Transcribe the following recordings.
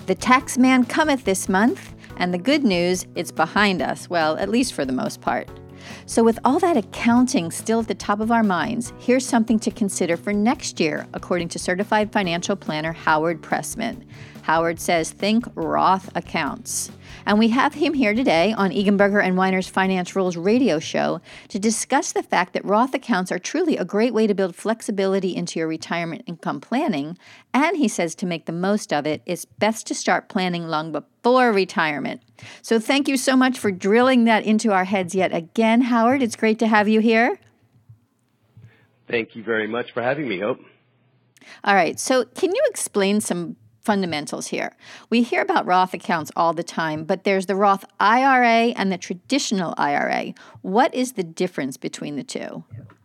The tax man cometh this month, and the good news, it's behind us. Well, at least for the most part. So with all that accounting still at the top of our minds, here's something to consider for next year, according to certified financial planner Howard Pressman. Howard says, think Roth accounts. And we have him here today on Egenberger and Weiner's Finance Rules radio show to discuss the fact that Roth accounts are truly a great way to build flexibility into your retirement income planning. And he says to make the most of it, it's best to start planning long before retirement. So thank you so much for drilling that into our heads yet again, Howard. It's great to have you here. Thank you very much for having me, Hope. All right. So can you explain some fundamentals here? We hear about Roth accounts all the time, but there's the Roth IRA and the traditional IRA. What is the difference between the two?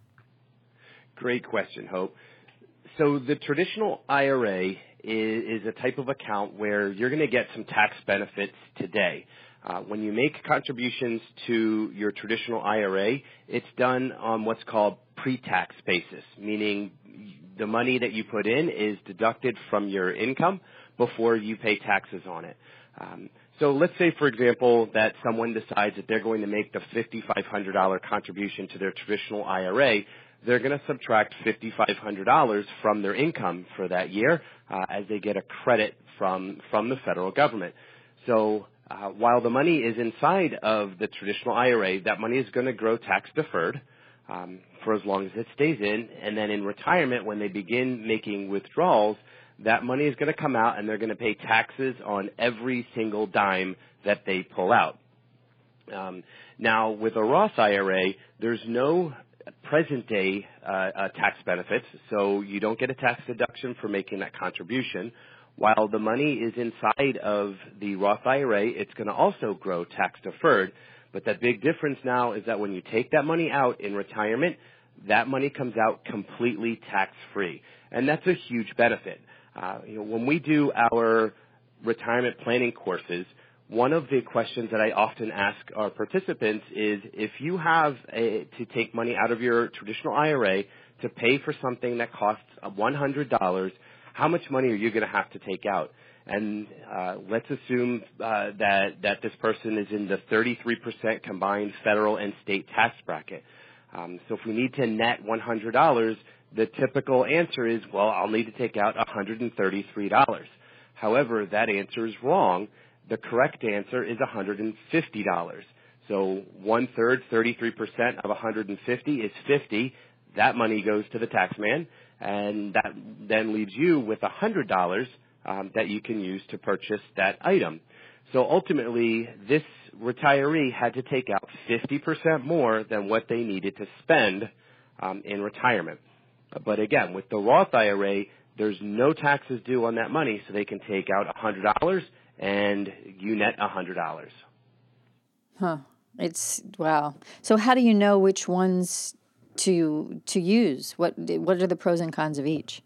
Great question, Hope. So the traditional IRA is a type of account where you're going to get some tax benefits today. When you make contributions to your traditional IRA, it's done on what's called pre-tax basis, meaning the money that you put in is deducted from your income before you pay taxes on it. So let's say, for example, that someone decides that they're going to make the $5,500 contribution to their traditional IRA. They're going to subtract $5,500 from their income for that year as they get a credit from the federal government. So while the money is inside of the traditional IRA, that money is going to grow tax deferred for as long as it stays in. And then in retirement, when they begin making withdrawals, that money is going to come out and they're going to pay taxes on every single dime that they pull out. Now, with a Roth IRA, there's no present-day tax benefits, so you don't get a tax deduction for making that contribution. While the money is inside of the Roth IRA, it's going to also grow tax deferred. But the big difference now is that when you take that money out in retirement, that money comes out completely tax-free. And that's a huge benefit. When we do our retirement planning courses, one of the questions that I often ask our participants is, if you have to take money out of your traditional IRA to pay for something that costs $100, how much money are you going to have to take out? And let's assume that this person is in the 33% combined federal and state tax bracket. So if we need to net $100, the typical answer is, well, I'll need to take out $133. However, that answer is wrong. The correct answer is $150. So 1/3, 33% of 150 is 50. That money goes to the tax man, and that then leaves you with $100 that you can use to purchase that item. So ultimately, this retiree had to take out 50% more than what they needed to spend in retirement. But again, with the Roth IRA, there's no taxes due on that money, so they can take out $100 and you net $100. Huh. It's wow. So how do you know which ones to use? What are the pros and cons of each?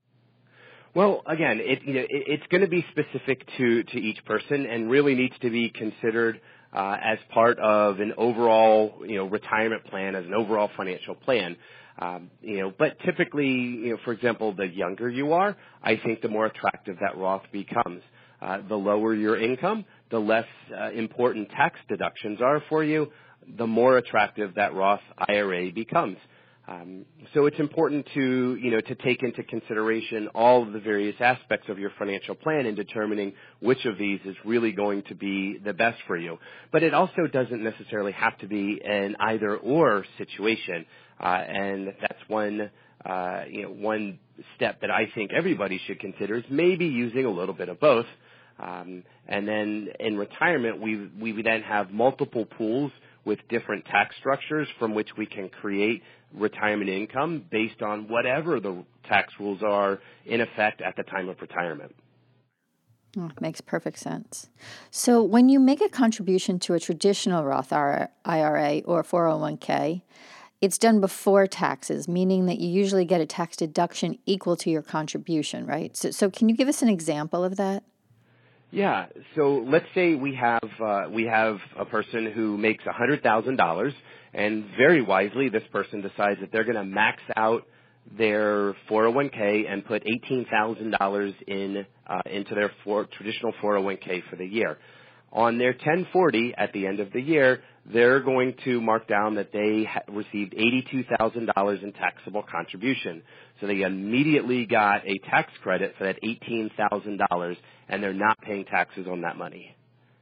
Well, again, it's going to be specific to each person and really needs to be considered as part of an overall retirement plan, as an overall financial plan. But typically, for example, the younger you are, I think the more attractive that Roth becomes. The lower your income, the less important tax deductions are for you, the more attractive that Roth IRA becomes. So it's important to take into consideration all of the various aspects of your financial plan in determining which of these is really going to be the best for you. But it also doesn't necessarily have to be an either-or situation, and that's one step that I think everybody should consider is maybe using a little bit of both. And then in retirement, we then have multiple pools with different tax structures from which we can create retirement income based on whatever the tax rules are in effect at the time of retirement. Oh, makes perfect sense. So when you make a contribution to a traditional Roth IRA or 401k, it's done before taxes, meaning that you usually get a tax deduction equal to your contribution, right? So can you give us an example of that? Yeah. So let's say we have a person who makes $100,000, and very wisely, this person decides that they're going to max out their 401k and put $18,000 into their traditional 401k for the year. On their 1040 at the end of the year, they're going to mark down that they received $82,000 in taxable contribution. So they immediately got a tax credit for that $18,000, and they're not paying taxes on that money.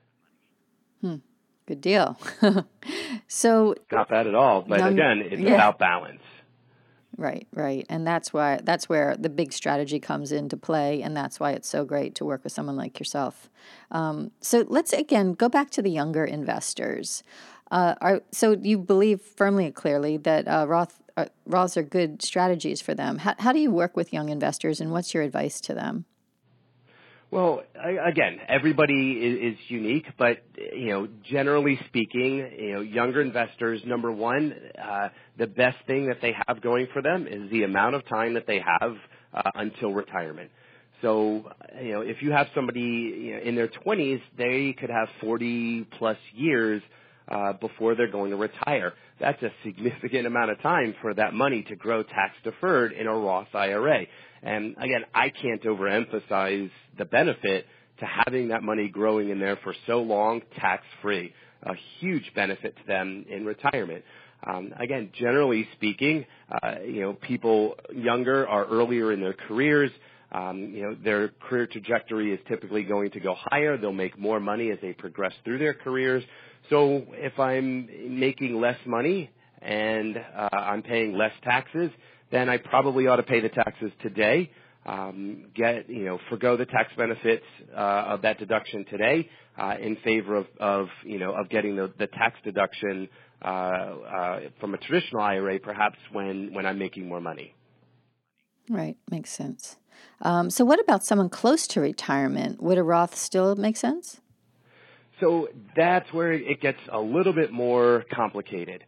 Good deal. So not bad at all, but again, it's about balance. Right. And that's where the big strategy comes into play, and that's why it's so great to work with someone like yourself. So let's, again, go back to the younger investors. So you believe firmly and clearly that Roths are good strategies for them. How do you work with young investors, and what's your advice to them? Well, again, everybody is unique, but generally speaking, younger investors, number one, the best thing that they have going for them is the amount of time that they have until retirement. So, if you have somebody in their 20s, they could have 40 plus years before they're going to retire. That's a significant amount of time for that money to grow tax deferred in a Roth IRA. And again, I can't overemphasize the benefit to having that money growing in there for so long, tax-free. A huge benefit to them in retirement. Again, generally speaking, people younger are earlier in their careers. Their career trajectory is typically going to go higher. They'll make more money as they progress through their careers. So if I'm making less money and I'm paying less taxes, then I probably ought to pay the taxes today, forgo the tax benefits of that deduction today in favor of getting the tax deduction from a traditional IRA perhaps when I'm making more money. Right, makes sense. So what about someone close to retirement? Would a Roth still make sense? So that's where it gets a little bit more complicated.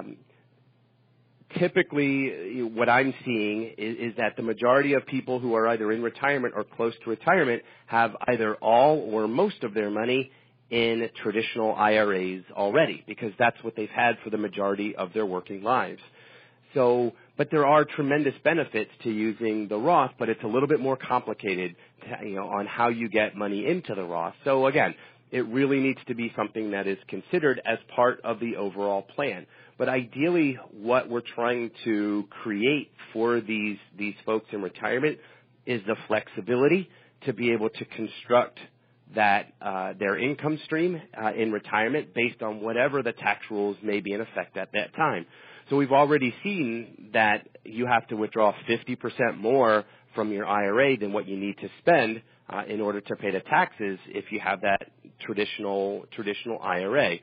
Typically, what I'm seeing is that the majority of people who are either in retirement or close to retirement have either all or most of their money in traditional IRAs already, because that's what they've had for the majority of their working lives. So, but there are tremendous benefits to using the Roth, but it's a little bit more complicated, on how you get money into the Roth. So again, it really needs to be something that is considered as part of the overall plan. But ideally, what we're trying to create for these folks in retirement is the flexibility to be able to construct that their income stream in retirement based on whatever the tax rules may be in effect at that time. So we've already seen that you have to withdraw 50% more from your IRA than what you need to spend in order to pay the taxes if you have that traditional IRA.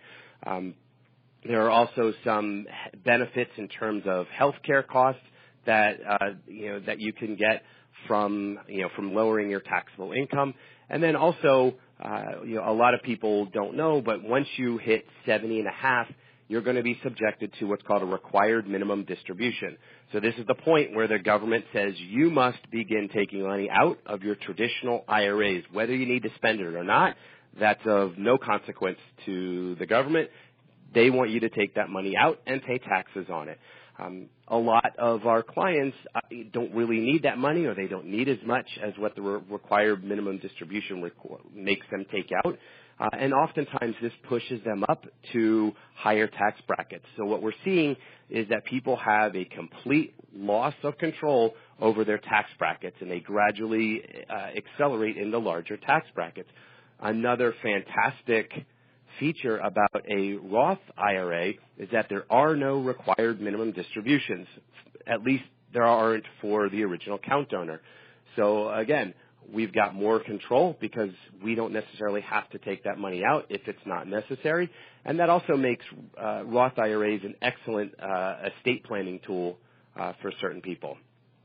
There are also some benefits in terms of healthcare costs that you can get from lowering your taxable income. And then also, a lot of people don't know, but once you hit 70 and a half, you're going to be subjected to what's called a required minimum distribution. So this is the point where the government says you must begin taking money out of your traditional IRAs, whether you need to spend it or not. That's of no consequence to the government. They want you to take that money out and pay taxes on it. A lot of our clients don't really need that money, or they don't need as much as what the required minimum distribution makes them take out. And oftentimes this pushes them up to higher tax brackets. So what we're seeing is that people have a complete loss of control over their tax brackets, and they gradually accelerate into larger tax brackets. Another fantastic feature about a Roth IRA is that there are no required minimum distributions. At least there aren't for the original account owner. So again, we've got more control because we don't necessarily have to take that money out if it's not necessary. And that also makes Roth IRAs an excellent estate planning tool for certain people.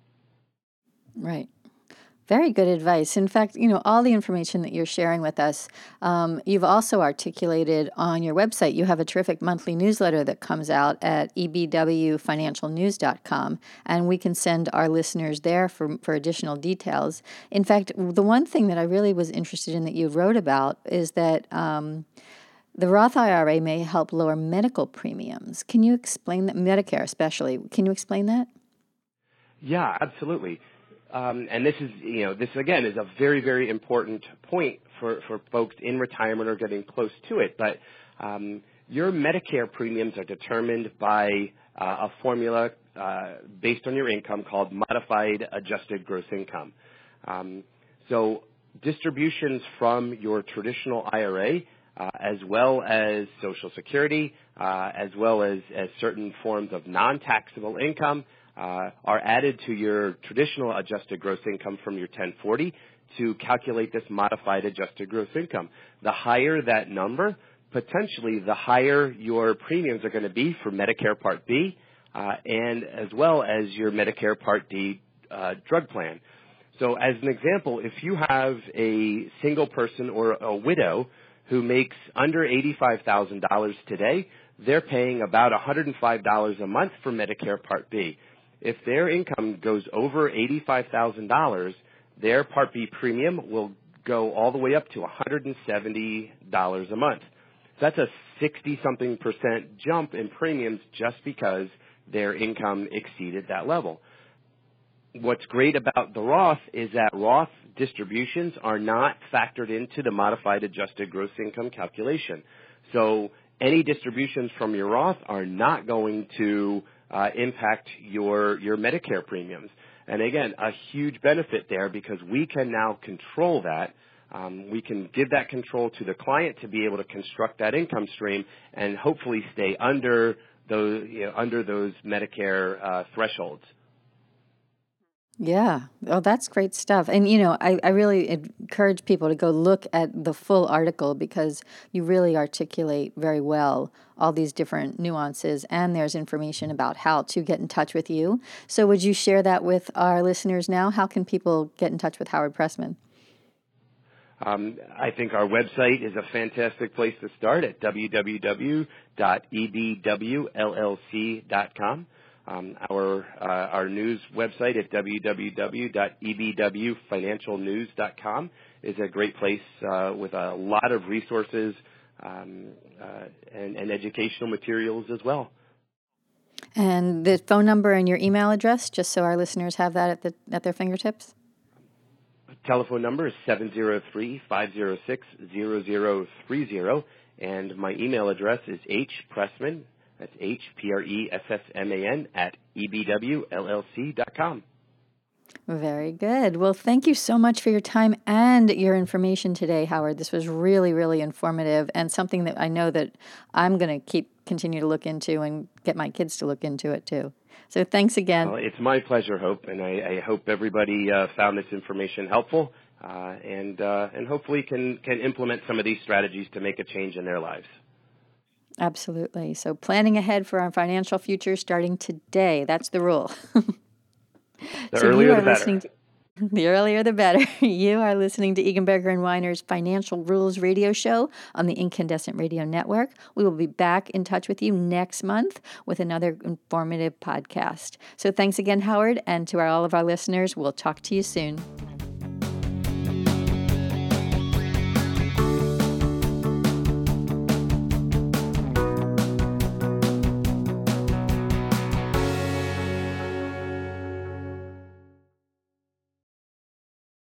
Right. Very good advice. In fact, all the information that you're sharing with us, you've also articulated on your website. You have a terrific monthly newsletter that comes out at ebwfinancialnews.com, and we can send our listeners there for additional details. In fact, the one thing that I really was interested in that you wrote about is that the Roth IRA may help lower medical premiums. Can you explain that? Medicare especially. Can you explain that? Yeah, absolutely. And this is, this again is a very, very important point for folks in retirement or getting close to it. But your Medicare premiums are determined by a formula based on your income called modified adjusted gross income. So distributions from your traditional IRA, as well as Social Security, as well as certain forms of non-taxable income, are added to your traditional adjusted gross income from your 1040 to calculate this modified adjusted gross income. The higher that number, potentially the higher your premiums are going to be for Medicare Part B, and as well as your Medicare Part D drug plan. So as an example, if you have a single person or a widow who makes under $85,000 today, they're paying about $105 a month for Medicare Part B. If their income goes over $85,000, their Part B premium will go all the way up to $170 a month. So that's a 60-something% jump in premiums just because their income exceeded that level. What's great about the Roth is that Roth distributions are not factored into the modified adjusted gross income calculation. So any distributions from your Roth are not going to impact your Medicare premiums. And again, a huge benefit there because we can now control that. We can give that control to the client to be able to construct that income stream and hopefully stay under those Medicare thresholds. Yeah. Oh, that's great stuff. And, I really encourage people to go look at the full article because you really articulate very well all these different nuances, and there's information about how to get in touch with you. So would you share that with our listeners now? How can people get in touch with Howard Pressman? I think our website is a fantastic place to start at www.ebwllc.com. Our news website at www.ebwfinancialnews.com is a great place with a lot of resources and educational materials as well. And the phone number and your email address, just so our listeners have that at their fingertips? Telephone number is 703-506-0030, and my email address is hpressman, that's HPRESSMAN, at ebwllc.com. Very good. Well, thank you so much for your time and your information today, Howard. This was really, really informative and something that I know that I'm going to continue to look into and get my kids to look into it too. So thanks again. Well, it's my pleasure, Hope, and I hope everybody found this information helpful and hopefully can implement some of these strategies to make a change in their lives. Absolutely. So planning ahead for our financial future starting today. That's the rule. The earlier the better. The earlier the better. You are listening to Egenberger and Weiner's Financial Rules Radio Show on the Incandescent Radio Network. We will be back in touch with you next month with another informative podcast. So thanks again, Howard, and to all of our listeners, we'll talk to you soon.